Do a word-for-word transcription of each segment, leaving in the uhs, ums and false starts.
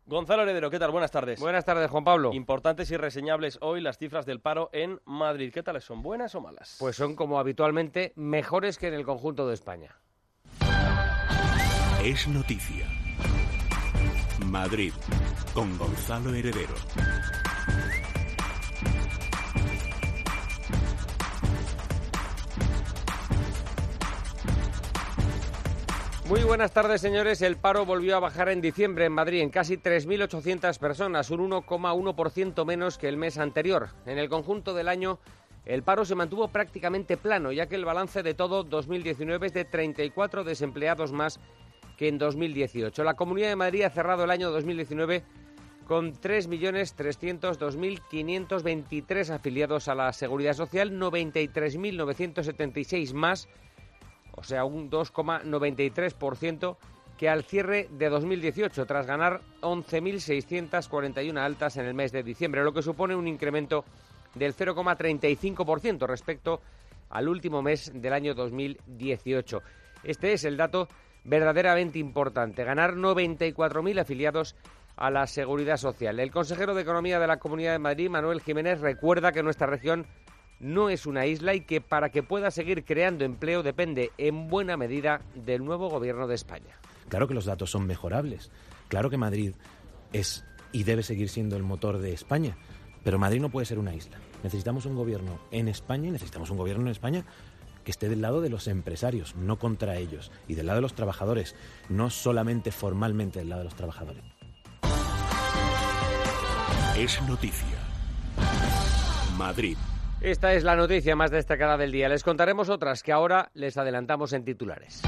Gonzalo Heredero, ¿qué tal? Buenas tardes. Buenas tardes, Juan Pablo. Importantes y reseñables hoy las cifras del paro en Madrid. ¿Qué tal son? ¿Buenas o malas? Pues son, como habitualmente, mejores que en el conjunto de España. Es noticia. Madrid, con Gonzalo Heredero. Muy buenas tardes, señores. El paro volvió a bajar en diciembre en Madrid en casi tres mil ochocientas personas, un uno coma uno por ciento menos que el mes anterior. En el conjunto del año, el paro se mantuvo prácticamente plano, ya que el balance de todo dos mil diecinueve es de treinta y cuatro desempleados más que en dos mil dieciocho. La Comunidad de Madrid ha cerrado el año dos mil diecinueve con tres millones trescientos dos mil quinientos veintitrés afiliados a la Seguridad Social, noventa y tres mil novecientos setenta y seis más, o sea, un dos coma noventa y tres por ciento que al cierre de dos mil dieciocho, tras ganar once mil seiscientas cuarenta y una altas en el mes de diciembre, lo que supone un incremento del cero coma treinta y cinco por ciento respecto al último mes del año dos mil dieciocho. Este es el dato verdaderamente importante, ganar noventa y cuatro mil afiliados a la Seguridad Social. El consejero de Economía de la Comunidad de Madrid, Manuel Jiménez, recuerda que nuestra región no es una isla y que para que pueda seguir creando empleo depende en buena medida del nuevo gobierno de España. Claro que los datos son mejorables, claro que Madrid es y debe seguir siendo el motor de España, pero Madrid no puede ser una isla. Necesitamos un gobierno en España y necesitamos un gobierno en España que esté del lado de los empresarios, no contra ellos, y del lado de los trabajadores, no solamente formalmente del lado de los trabajadores. Es noticia. Madrid. Esta es la noticia más destacada del día. Les contaremos otras que ahora les adelantamos en titulares.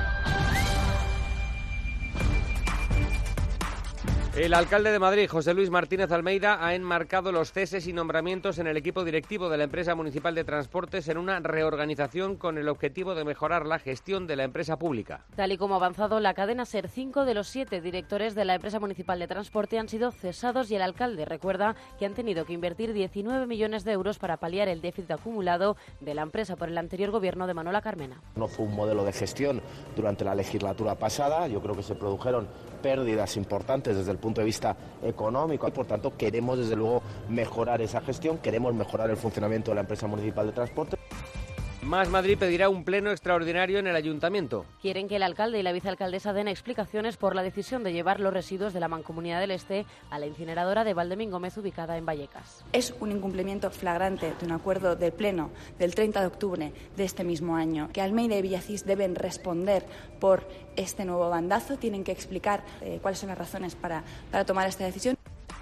El alcalde de Madrid, José Luis Martínez Almeida, ha enmarcado los ceses y nombramientos en el equipo directivo de la empresa municipal de transportes en una reorganización con el objetivo de mejorar la gestión de la empresa pública. Tal y como ha avanzado la cadena SER, cinco de los siete directores de la empresa municipal de transporte han sido cesados y el alcalde recuerda que han tenido que invertir diecinueve millones de euros para paliar el déficit acumulado de la empresa por el anterior gobierno de Manuela Carmena. No fue un modelo de gestión durante la legislatura pasada, yo creo que se produjeron pérdidas importantes desde el punto de vista económico y por tanto queremos desde luego mejorar esa gestión, queremos mejorar el funcionamiento de la empresa municipal de transporte. Más Madrid pedirá un pleno extraordinario en el ayuntamiento. Quieren que el alcalde y la vicealcaldesa den explicaciones por la decisión de llevar los residuos de la Mancomunidad del Este a la incineradora de Valdemín Gómez ubicada en Vallecas. Es un incumplimiento flagrante de un acuerdo del pleno del treinta de octubre de este mismo año, que Almeida y Villacís deben responder por este nuevo bandazo, tienen que explicar eh, cuáles son las razones para, para tomar esta decisión.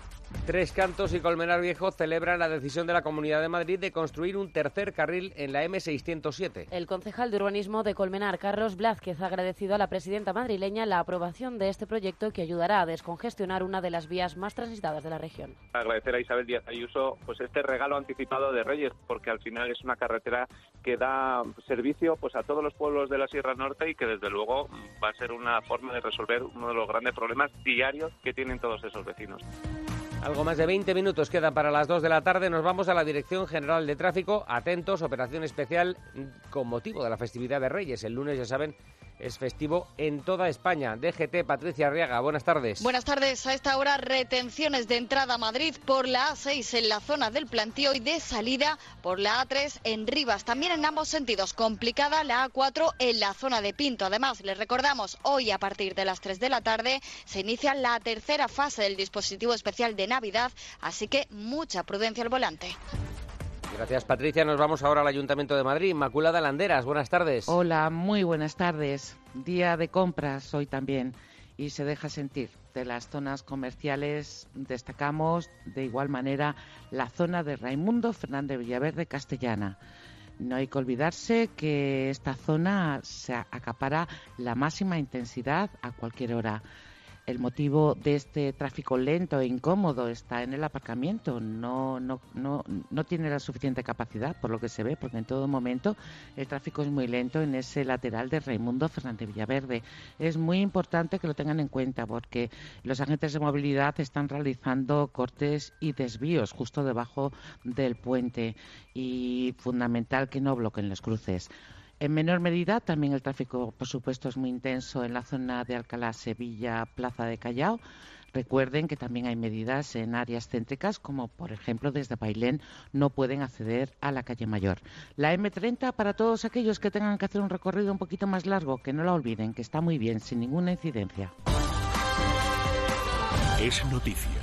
Tres Cantos y Colmenar Viejo celebran la decisión de la Comunidad de Madrid de construir un tercer carril en la eme seiscientos siete. El concejal de urbanismo de Colmenar, Carlos Blázquez, ha agradecido a la presidenta madrileña la aprobación de este proyecto que ayudará a descongestionar una de las vías más transitadas de la región. Agradecer a Isabel Díaz Ayuso pues este regalo anticipado de Reyes, porque al final es una carretera que da servicio pues a todos los pueblos de la Sierra Norte y que desde luego va a ser una forma de resolver uno de los grandes problemas diarios que tienen todos esos vecinos. Algo más de veinte minutos quedan para las dos de la tarde. Nos vamos a la Dirección General de Tráfico. Atentos, operación especial con motivo de la festividad de Reyes. El lunes, ya saben, es festivo en toda España. D G T, Patricia Arriaga, buenas tardes. Buenas tardes. A esta hora, retenciones de entrada a Madrid por la A seis en la zona del Plantío y de salida por la A tres en Rivas. También en ambos sentidos, complicada la A cuatro en la zona de Pinto. Además, les recordamos, hoy a partir de las tres de la tarde se inicia la tercera fase del dispositivo especial de Navidad, así que mucha prudencia al volante. Gracias, Patricia. Nos vamos ahora al Ayuntamiento de Madrid. Inmaculada Landeras, buenas tardes. Hola, muy buenas tardes. Día de compras hoy también y se deja sentir. De las zonas comerciales destacamos de igual manera la zona de Raimundo Fernández Villaverde Castellana. No hay que olvidarse que esta zona se acapara la máxima intensidad a cualquier hora. El motivo de este tráfico lento e incómodo está en el aparcamiento. No, no, no, no tiene la suficiente capacidad, por lo que se ve, porque en todo momento el tráfico es muy lento en ese lateral de Raimundo Fernández Villaverde. Es muy importante que lo tengan en cuenta, porque los agentes de movilidad están realizando cortes y desvíos justo debajo del puente y fundamental que no bloqueen los cruces. En menor medida, también el tráfico, por supuesto, es muy intenso en la zona de Alcalá, Sevilla, Plaza de Callao. Recuerden que también hay medidas en áreas céntricas, como por ejemplo desde Bailén no pueden acceder a la calle Mayor. La eme treinta, para todos aquellos que tengan que hacer un recorrido un poquito más largo, que no la olviden, que está muy bien, sin ninguna incidencia. Es noticia.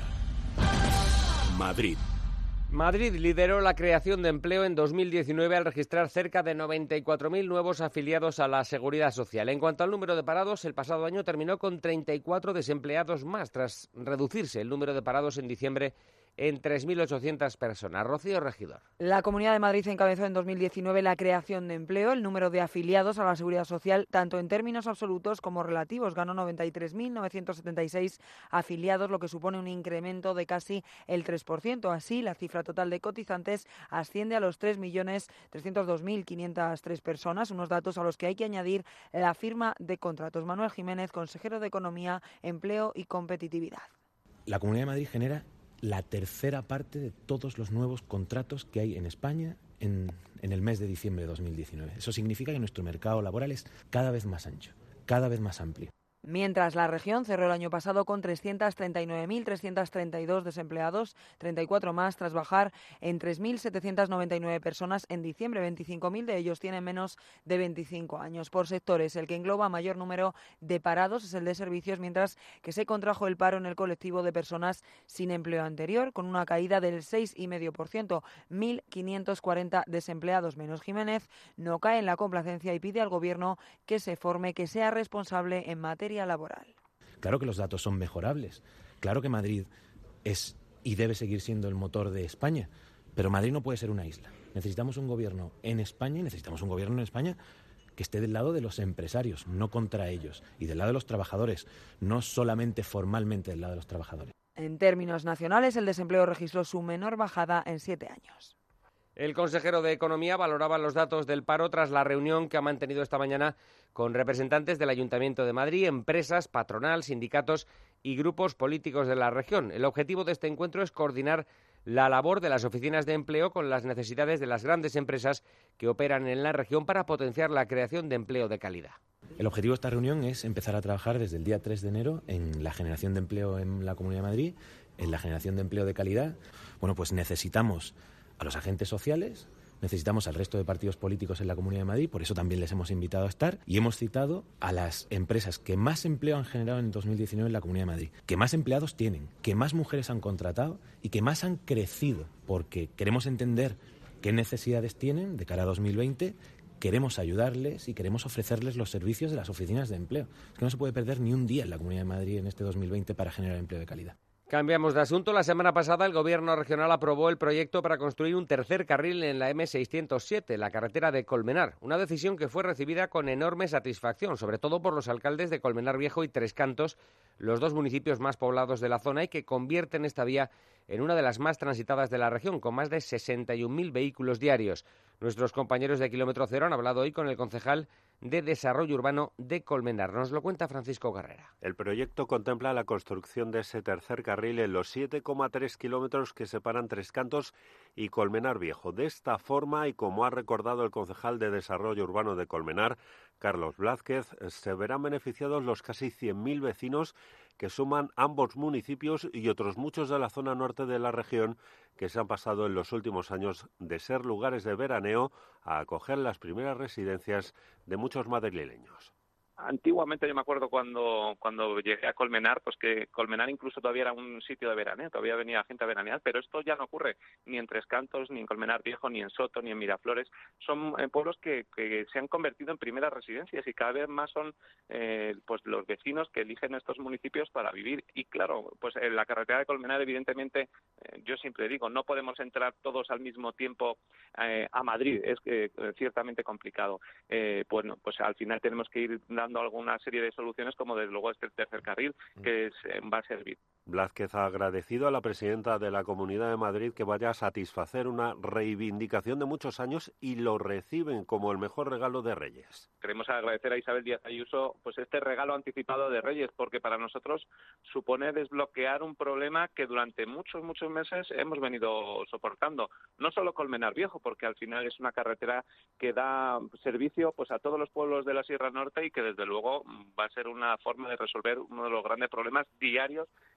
Madrid. Madrid lideró la creación de empleo en dos mil diecinueve al registrar cerca de noventa y cuatro mil nuevos afiliados a la Seguridad Social. En cuanto al número de parados, el pasado año terminó con treinta y cuatro desempleados más, tras reducirse el número de parados en diciembre en tres mil ochocientas personas. Rocío Regidor. La Comunidad de Madrid encabezó en dos mil diecinueve la creación de empleo. El número de afiliados a la Seguridad Social, tanto en términos absolutos como relativos, ganó noventa y tres mil novecientos setenta y seis afiliados, lo que supone un incremento de casi el tres por ciento. Así, la cifra total de cotizantes asciende a los tres millones trescientos dos mil quinientas tres personas, unos datos a los que hay que añadir la firma de contratos. Manuel Jiménez, consejero de Economía, Empleo y Competitividad. La Comunidad de Madrid genera la tercera parte de todos los nuevos contratos que hay en España en, en el mes de diciembre de dos mil diecinueve. Eso significa que nuestro mercado laboral es cada vez más ancho, cada vez más amplio. Mientras la región cerró el año pasado con trescientos treinta y nueve mil trescientos treinta y dos desempleados, treinta y cuatro más tras bajar en tres mil setecientos noventa y nueve personas en diciembre. veinticinco mil de ellos tienen menos de veinticinco años. Por sectores, el que engloba mayor número de parados es el de servicios, mientras que se contrajo el paro en el colectivo de personas sin empleo anterior, con una caída del seis coma cinco por ciento, mil quinientos cuarenta desempleados menos. Jiménez no cae en la complacencia y pide al Gobierno que se forme, que sea responsable en materia laboral. Claro que los datos son mejorables, claro que Madrid es y debe seguir siendo el motor de España, pero Madrid no puede ser una isla. Necesitamos un gobierno en España y necesitamos un gobierno en España que esté del lado de los empresarios, no contra ellos, y del lado de los trabajadores, no solamente formalmente del lado de los trabajadores. En términos nacionales, el desempleo registró su menor bajada en siete años. El consejero de Economía valoraba los datos del paro tras la reunión que ha mantenido esta mañana con representantes del Ayuntamiento de Madrid, empresas, patronal, sindicatos y grupos políticos de la región. El objetivo de este encuentro es coordinar la labor de las oficinas de empleo con las necesidades de las grandes empresas que operan en la región para potenciar la creación de empleo de calidad. El objetivo de esta reunión es empezar a trabajar desde el día tres de enero en la generación de empleo en la Comunidad de Madrid, en la generación de empleo de calidad. Bueno, pues necesitamos a los agentes sociales, necesitamos al resto de partidos políticos en la Comunidad de Madrid, por eso también les hemos invitado a estar, y hemos citado a las empresas que más empleo han generado en dos mil diecinueve en la Comunidad de Madrid, que más empleados tienen, que más mujeres han contratado y que más han crecido, porque queremos entender qué necesidades tienen de cara a dos mil veinte, queremos ayudarles y queremos ofrecerles los servicios de las oficinas de empleo. Es que no se puede perder ni un día en la Comunidad de Madrid en este dos mil veinte para generar empleo de calidad. Cambiamos de asunto. La semana pasada el Gobierno regional aprobó el proyecto para construir un tercer carril en la eme seiscientos siete, la carretera de Colmenar. Una decisión que fue recibida con enorme satisfacción, sobre todo por los alcaldes de Colmenar Viejo y Tres Cantos, los dos municipios más poblados de la zona y que convierten esta vía en una de las más transitadas de la región, con más de sesenta y un mil vehículos diarios. Nuestros compañeros de Kilómetro Cero han hablado hoy con el concejal de Desarrollo Urbano de Colmenar. Nos lo cuenta Francisco Carrera. El proyecto contempla la construcción de ese tercer carril en los siete coma tres kilómetros que separan Tres Cantos y Colmenar Viejo. De esta forma, y como ha recordado el concejal de Desarrollo Urbano de Colmenar, Carlos Blázquez, se verán beneficiados los casi cien mil vecinos que suman ambos municipios y otros muchos de la zona norte de la región que se han pasado en los últimos años de ser lugares de veraneo a acoger las primeras residencias de muchos madrileños. Antiguamente yo me acuerdo cuando cuando llegué a Colmenar, pues que Colmenar incluso todavía era un sitio de veraneo, todavía venía gente a veranear, pero esto ya no ocurre ni en Tres Cantos, ni en Colmenar Viejo, ni en Soto, ni en Miraflores. Son eh, pueblos que, que se han convertido en primeras residencias y cada vez más son eh, pues los vecinos que eligen estos municipios para vivir. Y claro, pues en la carretera de Colmenar, evidentemente, eh, yo siempre digo, no podemos entrar todos al mismo tiempo eh, a Madrid, es eh, ciertamente complicado. Eh, bueno, pues al final tenemos que ir dando alguna serie de soluciones, como desde luego este tercer carril que es, va a servir. Blázquez ha agradecido a la presidenta de la Comunidad de Madrid que vaya a satisfacer una reivindicación de muchos años y lo reciben como el mejor regalo de Reyes. Queremos agradecer a Isabel Díaz Ayuso pues este regalo anticipado de Reyes, porque para nosotros supone desbloquear un problema que durante muchos, muchos meses hemos venido soportando. No solo Colmenar Viejo, porque al final es una carretera que da servicio pues a todos los pueblos de la Sierra Norte y que desde luego va a ser una forma de resolver uno de los grandes problemas diarios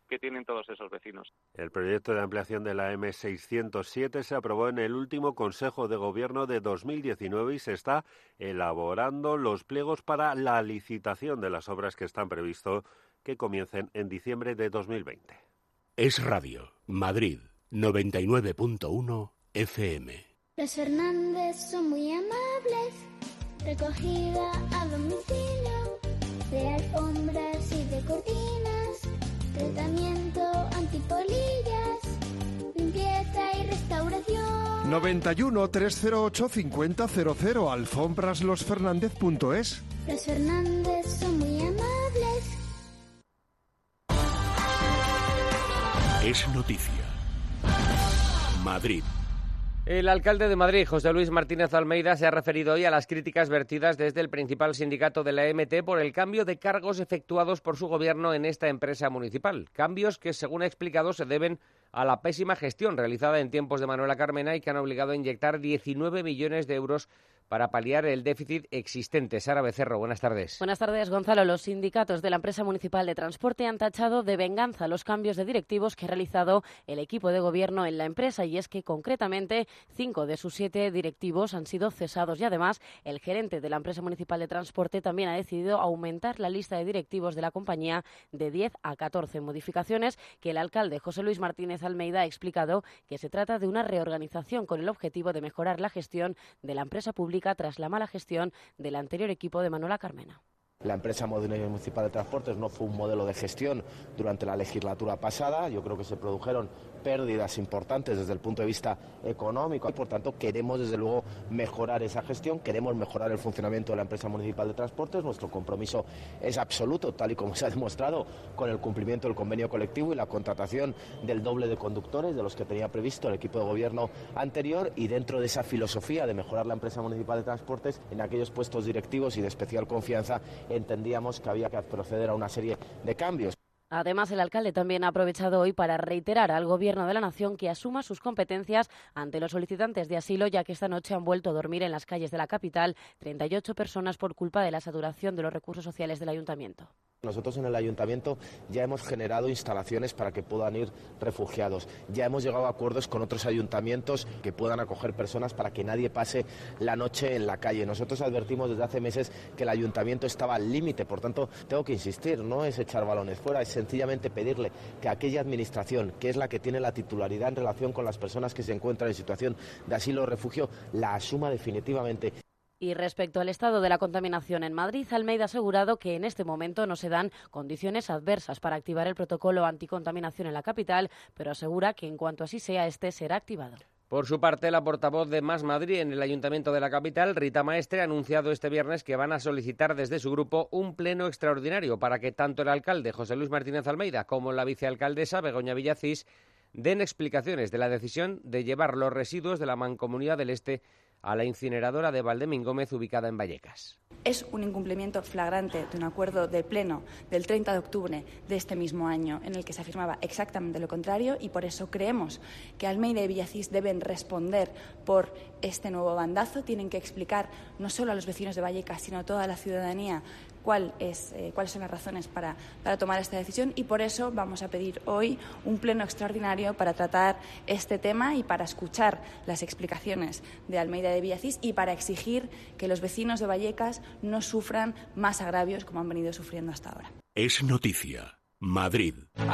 que tienen todos esos vecinos. El proyecto de ampliación de la eme seiscientos siete se aprobó en el último Consejo de Gobierno de dos mil diecinueve y se está elaborando los pliegos para la licitación de las obras que están previsto que comiencen en diciembre de dos mil veinte. Es Radio, Madrid, noventa y nueve punto uno F M. Los Fernández son muy amables, recogida a domicilio, de alfombras y de cortinas, tratamiento antipolillas, limpieza y restauración. noventa y uno, trescientos ocho, cincuenta cero cero, alfombraslosfernandez punto es. Los Fernández son muy amables. Es noticia. Madrid. El alcalde de Madrid, José Luis Martínez Almeida, se ha referido hoy a las críticas vertidas desde el principal sindicato de la E M T por el cambio de cargos efectuados por su gobierno en esta empresa municipal. Cambios que, según ha explicado, se deben a la pésima gestión realizada en tiempos de Manuela Carmena y que han obligado a inyectar diecinueve millones de euros para paliar el déficit existente. Sara Becerro, buenas tardes. Buenas tardes, Gonzalo. Los sindicatos de la empresa municipal de transporte han tachado de venganza los cambios de directivos que ha realizado el equipo de gobierno en la empresa, y es que concretamente cinco de sus siete directivos han sido cesados y además el gerente de la empresa municipal de transporte también ha decidido aumentar la lista de directivos de la compañía de diez a catorce, modificaciones que el alcalde José Luis Martínez Almeida ha explicado que se trata de una reorganización con el objetivo de mejorar la gestión de la empresa pública tras la mala gestión del anterior equipo de Manuela Carmena. La empresa municipal de transportes no fue un modelo de gestión durante la legislatura pasada. Yo creo que se produjeron pérdidas importantes desde el punto de vista económico y, por tanto, queremos desde luego mejorar esa gestión, queremos mejorar el funcionamiento de la empresa municipal de transportes. Nuestro compromiso es absoluto, tal y como se ha demostrado con el cumplimiento del convenio colectivo y la contratación del doble de conductores de los que tenía previsto el equipo de gobierno anterior, y dentro de esa filosofía de mejorar la empresa municipal de transportes, en aquellos puestos directivos y de especial confianza entendíamos que había que proceder a una serie de cambios. Además, el alcalde también ha aprovechado hoy para reiterar al Gobierno de la Nación que asuma sus competencias ante los solicitantes de asilo, ya que esta noche han vuelto a dormir en las calles de la capital treinta y ocho personas por culpa de la saturación de los recursos sociales del ayuntamiento. Nosotros en el ayuntamiento ya hemos generado instalaciones para que puedan ir refugiados. Ya hemos llegado a acuerdos con otros ayuntamientos que puedan acoger personas para que nadie pase la noche en la calle. Nosotros advertimos desde hace meses que el ayuntamiento estaba al límite, por tanto, tengo que insistir, no es echar balones fuera, es sencillamente pedirle que aquella administración, que es la que tiene la titularidad en relación con las personas que se encuentran en situación de asilo o refugio, la asuma definitivamente. Y respecto al estado de la contaminación en Madrid, Almeida ha asegurado que en este momento no se dan condiciones adversas para activar el protocolo anticontaminación en la capital, pero asegura que en cuanto así sea, este será activado. Por su parte, la portavoz de Más Madrid en el Ayuntamiento de la capital, Rita Maestre, ha anunciado este viernes que van a solicitar desde su grupo un pleno extraordinario para que tanto el alcalde José Luis Martínez Almeida como la vicealcaldesa Begoña Villacís den explicaciones de la decisión de llevar los residuos de la Mancomunidad del Este a la incineradora de Valdemín Gómez, ubicada en Vallecas. Es un incumplimiento flagrante de un acuerdo del Pleno del treinta de octubre de este mismo año, en el que se afirmaba exactamente lo contrario, y por eso creemos que Almeida y Villacís deben responder por este nuevo bandazo. Tienen que explicar no solo a los vecinos de Vallecas, sino a toda la ciudadanía cuál es, eh, cuáles son las razones para, para tomar esta decisión, y por eso vamos a pedir hoy un pleno extraordinario para tratar este tema y para escuchar las explicaciones de Almeida y de Villacís y para exigir que los vecinos de Vallecas no sufran más agravios como han venido sufriendo hasta ahora. Es noticia. Madrid.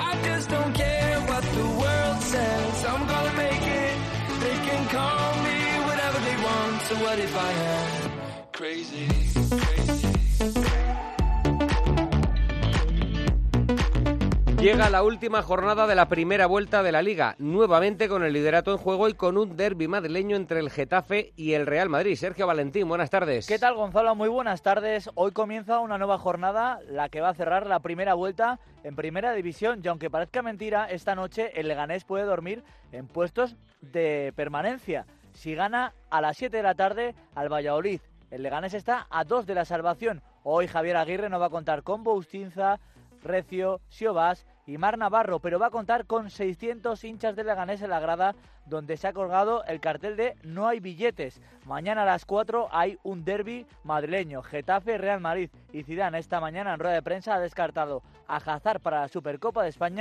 Llega la última jornada de la primera vuelta de la Liga, nuevamente con el liderato en juego y con un derbi madrileño entre el Getafe y el Real Madrid. Sergio Valentín, buenas tardes. ¿Qué tal, Gonzalo? Muy buenas tardes. Hoy comienza una nueva jornada, la que va a cerrar la primera vuelta en Primera División, y aunque parezca mentira, esta noche el Leganés puede dormir en puestos de permanencia si gana a las siete de la tarde al Valladolid. El Leganés está a dos de la salvación. Hoy Javier Aguirre no va a contar con Boustinza, Recio, Siobás y Mar Navarro, pero va a contar con seiscientos hinchas de Leganés en la grada, donde se ha colgado el cartel de "No hay billetes". Mañana a las cuatro hay un derbi madrileño, Getafe Real Madrid, y Zidane esta mañana en rueda de prensa ha descartado a Hazard para la Supercopa de España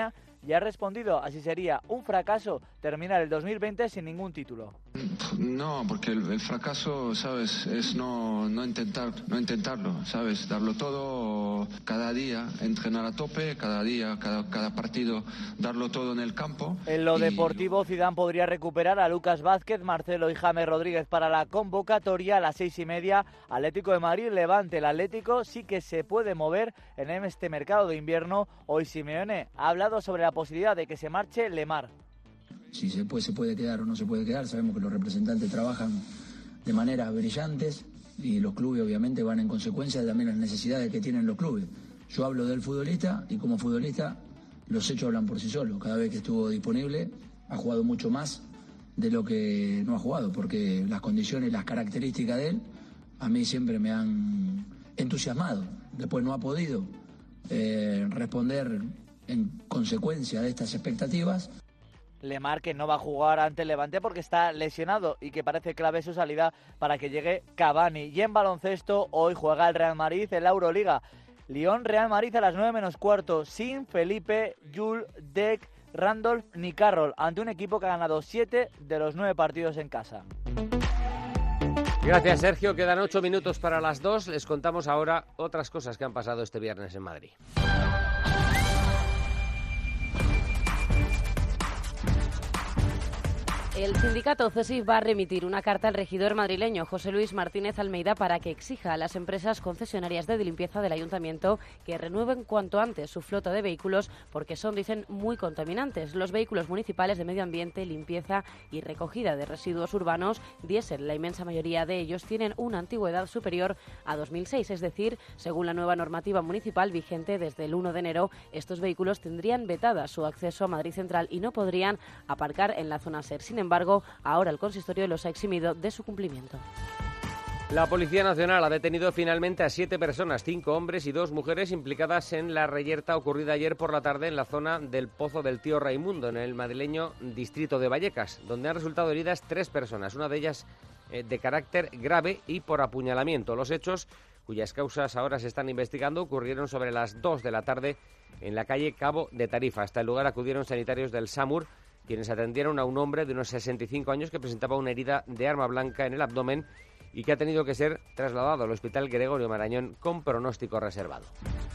y ha respondido a si sería un fracaso terminar el dos mil veinte sin ningún título. No, porque el, el fracaso, ¿sabes?, es no, no intentar, no intentarlo, ¿sabes?, darlo todo cada día, entrenar a tope, cada día, cada, cada partido, darlo todo en el campo. En lo y... deportivo, Zidane podría recuperar a Lucas Vázquez, Marcelo y James Rodríguez para la convocatoria a las seis y media. Atlético de Madrid, Levante. El Atlético sí que se puede mover en este mercado de invierno. Hoy Simeone ha hablado sobre la posibilidad de que se marche Lemar. Si se puede, se puede quedar o no se puede quedar, sabemos que los representantes trabajan de maneras brillantes y los clubes obviamente van en consecuencia de también las necesidades que tienen los clubes. Yo hablo del futbolista y como futbolista los hechos hablan por sí solos. Cada vez que estuvo disponible ha jugado mucho más de lo que no ha jugado, porque las condiciones, las características de él a mí siempre me han entusiasmado. Después no ha podido eh, responder en consecuencia de estas expectativas. Lemar, que no va a jugar ante el Levante porque está lesionado y que parece clave su salida para que llegue Cavani. Y en baloncesto, hoy juega el Real Madrid en la Euroliga. Lyon-Real Madrid a las nueve menos cuarto, sin Felipe, Jules, Dec, Randolph ni Carroll, ante un equipo que ha ganado siete de los nueve partidos en casa. Gracias, Sergio. Quedan ocho minutos para las dos. Les contamos ahora otras cosas que han pasado este viernes en Madrid. El sindicato CESIF va a remitir una carta al regidor madrileño José Luis Martínez Almeida para que exija a las empresas concesionarias de limpieza del ayuntamiento que renueven cuanto antes su flota de vehículos porque son, dicen, muy contaminantes. Los vehículos municipales de medio ambiente, limpieza y recogida de residuos urbanos diésel, la inmensa mayoría de ellos tienen una antigüedad superior a dos mil seis, es decir, según la nueva normativa municipal vigente desde el uno de enero, estos vehículos tendrían vetada su acceso a Madrid Central y no podrían aparcar en la zona SER. Sin embargo, ahora el consistorio los ha eximido de su cumplimiento. La Policía Nacional ha detenido finalmente a siete personas, cinco hombres y dos mujeres implicadas en la reyerta ocurrida ayer por la tarde en la zona del Pozo del Tío Raimundo, en el madrileño distrito de Vallecas, donde han resultado heridas tres personas, una de ellas eh, de carácter grave y por apuñalamiento. Los hechos, cuyas causas ahora se están investigando, ocurrieron sobre las dos de la tarde en la calle Cabo de Tarifa. Hasta el lugar acudieron sanitarios del SAMUR, quienes atendieron a un hombre de unos sesenta y cinco años que presentaba una herida de arma blanca en el abdomen y que ha tenido que ser trasladado al Hospital Gregorio Marañón con pronóstico reservado.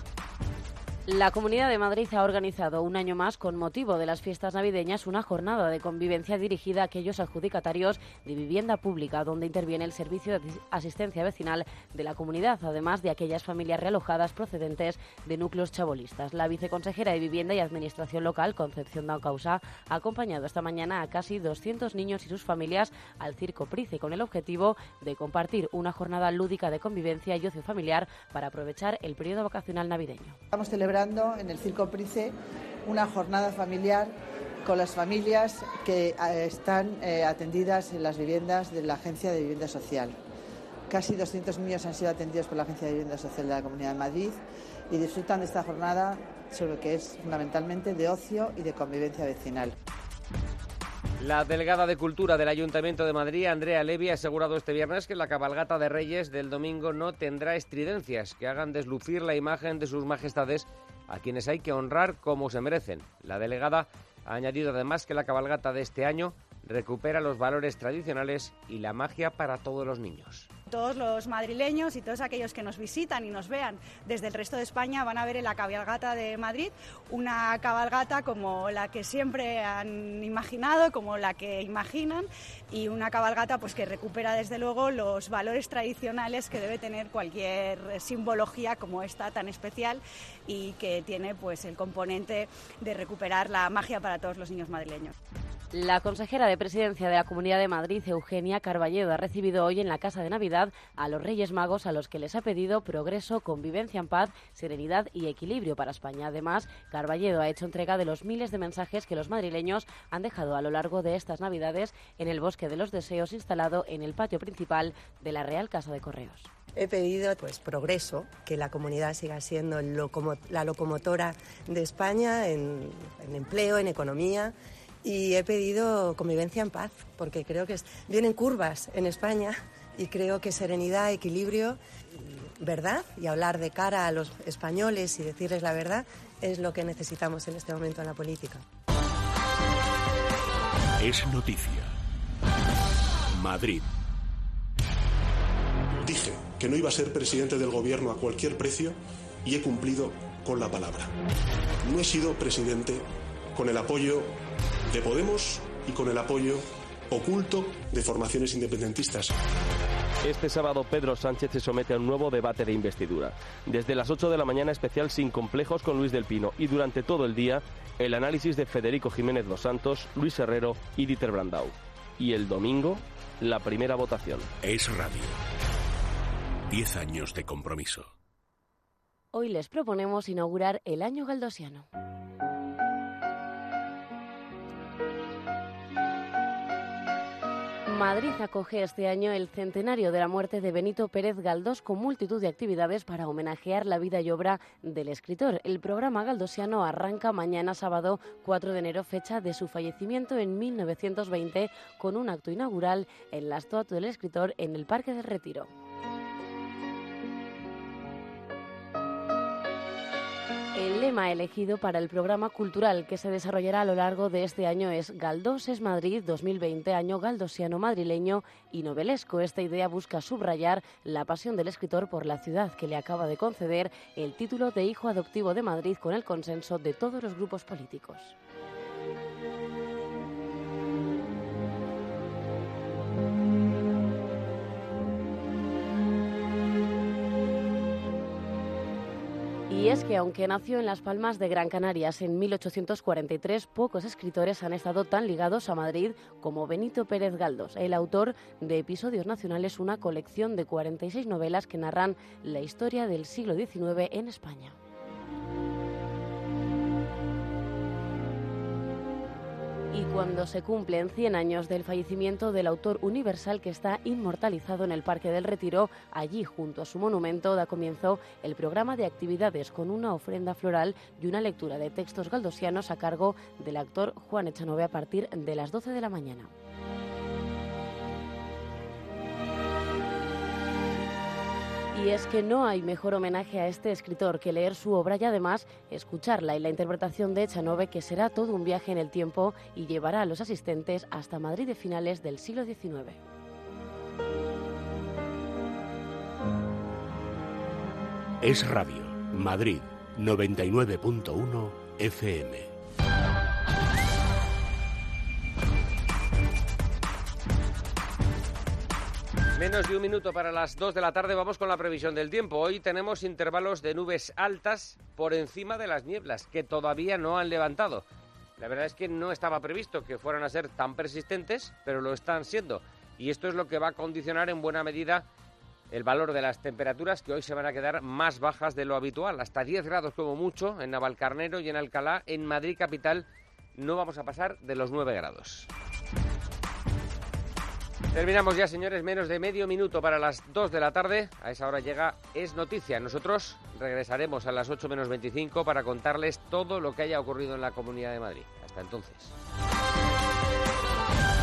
La Comunidad de Madrid ha organizado un año más, con motivo de las fiestas navideñas, una jornada de convivencia dirigida a aquellos adjudicatarios de vivienda pública, donde interviene el Servicio de Asistencia Vecinal de la comunidad, además de aquellas familias realojadas procedentes de núcleos chabolistas. La viceconsejera de Vivienda y Administración Local, Concepción Daucausa, ha acompañado esta mañana a casi doscientos niños y sus familias al Circo Price, con el objetivo de compartir una jornada lúdica de convivencia y ocio familiar para aprovechar el periodo vacacional navideño. Estamos celebrando en el Circo Price una jornada familiar con las familias que están eh, atendidas en las viviendas de la Agencia de Vivienda Social. Casi doscientos niños han sido atendidos por la Agencia de Vivienda Social de la Comunidad de Madrid y disfrutan de esta jornada, sobre que es fundamentalmente de ocio y de convivencia vecinal. La delegada de Cultura del Ayuntamiento de Madrid, Andrea Levy, ha asegurado este viernes que la cabalgata de Reyes del domingo no tendrá estridencias que hagan deslucir la imagen de sus majestades, a quienes hay que honrar como se merecen. La delegada ha añadido además que la cabalgata de este año recupera los valores tradicionales y la magia para todos los niños. Todos los madrileños y todos aquellos que nos visitan y nos vean desde el resto de España van a ver en la cabalgata de Madrid una cabalgata como la que siempre han imaginado, como la que imaginan, y una cabalgata pues que recupera desde luego los valores tradicionales que debe tener cualquier simbología como esta tan especial y que tiene pues el componente de recuperar la magia para todos los niños madrileños. La consejera de Presidencia de la Comunidad de Madrid, Eugenia Carballedo, ha recibido hoy en la Casa de Navidad a los Reyes Magos, a los que les ha pedido progreso, convivencia en paz, serenidad y equilibrio para España. Además, Carballedo ha hecho entrega de los miles de mensajes que los madrileños han dejado a lo largo de estas Navidades en el Bosque de los Deseos, instalado en el patio principal de la Real Casa de Correos. He pedido pues progreso, que la comunidad siga siendo el locomo- la locomotora de España en, en empleo, en economía. Y he pedido convivencia en paz, porque creo que es, vienen curvas en España y creo que serenidad, equilibrio, verdad, y hablar de cara a los españoles y decirles la verdad, es lo que necesitamos en este momento en la política. Es noticia. Madrid. Dije que no iba a ser presidente del gobierno a cualquier precio y he cumplido con la palabra. No he sido presidente con el apoyo de Podemos y con el apoyo oculto de formaciones independentistas. Este sábado Pedro Sánchez se somete a un nuevo debate de investidura. Desde las ocho de la mañana, especial Sin Complejos con Luis del Pino, y durante todo el día el análisis de Federico Jiménez Dos Santos, Luis Herrero y Dieter Brandau. Y el domingo, la primera votación. Es Radio. Diez años de compromiso. Hoy les proponemos inaugurar el año galdosiano. Madrid acoge este año el centenario de la muerte de Benito Pérez Galdós con multitud de actividades para homenajear la vida y obra del escritor. El programa galdosiano arranca mañana sábado cuatro de enero, fecha de su fallecimiento en mil novecientos veinte, con un acto inaugural en la estatua del escritor en el Parque del Retiro. El lema elegido para el programa cultural que se desarrollará a lo largo de este año es Galdós es Madrid dos mil veinte, año galdosiano madrileño y novelesco. Esta idea busca subrayar la pasión del escritor por la ciudad, que le acaba de conceder el título de hijo adoptivo de Madrid con el consenso de todos los grupos políticos. Y es que aunque nació en Las Palmas de Gran Canarias en mil ochocientos cuarenta y tres, pocos escritores han estado tan ligados a Madrid como Benito Pérez Galdós, el autor de Episodios Nacionales, una colección de cuarenta y seis novelas que narran la historia del siglo diecinueve en España. Y cuando se cumplen cien años del fallecimiento del autor universal, que está inmortalizado en el Parque del Retiro, allí junto a su monumento da comienzo el programa de actividades con una ofrenda floral y una lectura de textos galdosianos a cargo del actor Juan Echanove a partir de las doce de la mañana. Y es que no hay mejor homenaje a este escritor que leer su obra y además escucharla y la interpretación de Echanove, que será todo un viaje en el tiempo y llevará a los asistentes hasta Madrid de finales del siglo diecinueve. Es Radio. Madrid noventa y nueve punto uno F M. Menos de un minuto para las dos de la tarde, vamos con la previsión del tiempo. Hoy tenemos intervalos de nubes altas por encima de las nieblas, que todavía no han levantado. La verdad es que no estaba previsto que fueran a ser tan persistentes, pero lo están siendo. Y esto es lo que va a condicionar en buena medida el valor de las temperaturas, que hoy se van a quedar más bajas de lo habitual. Hasta diez grados como mucho en Navalcarnero y en Alcalá. En Madrid capital no vamos a pasar de los nueve grados. Terminamos ya, señores, menos de medio minuto para las dos de la tarde. A esa hora llega Es Noticia. Nosotros regresaremos a las ocho menos veinticinco para contarles todo lo que haya ocurrido en la Comunidad de Madrid. Hasta entonces.